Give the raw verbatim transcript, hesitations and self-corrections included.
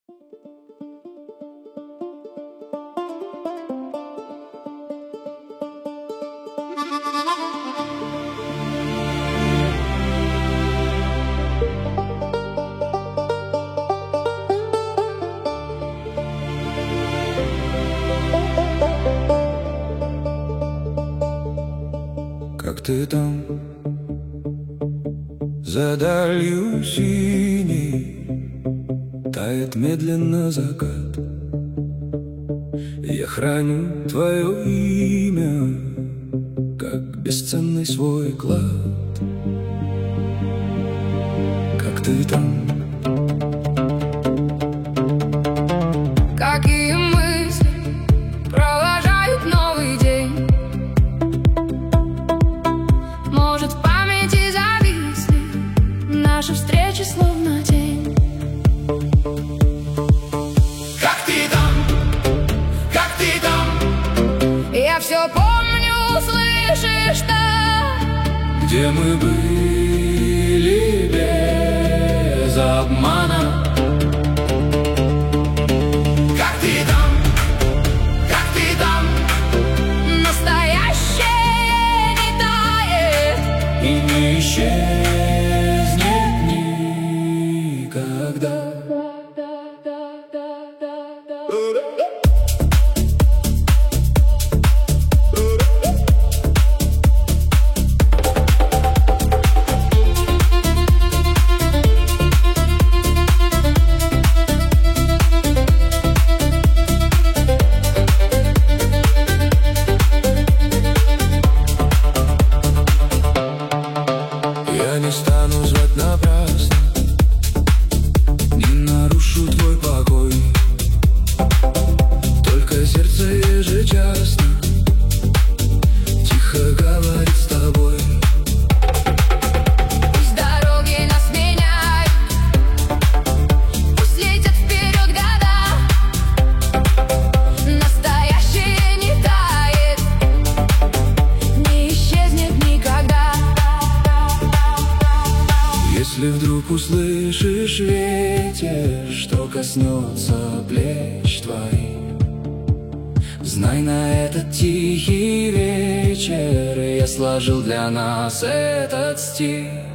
Как ты там, за далью синей, тает медленно закат. Я храню твое имя, как бесценный свой клад. Как ты там, какие мысли провожают новый день? Может, в памяти зависли наши встречи, словно тень. как ты там, как ты там, Я все помню, слышишь, да? где мы были без обмана. Как ты там, как ты там, Настоящее не тает. и не исчезнет никогда. Я не стану звать напрасно, не нарушу твой покой. Только сердце ежечасно тихо говорит с тобой. Пусть дороги нас меняют, пусть летят вперед года. Настоящее не тает, не исчезнет никогда. Если вдруг услышишь ветер, что коснется плеч твоих, знай, на этот тихий вечер я сложил для нас этот стих.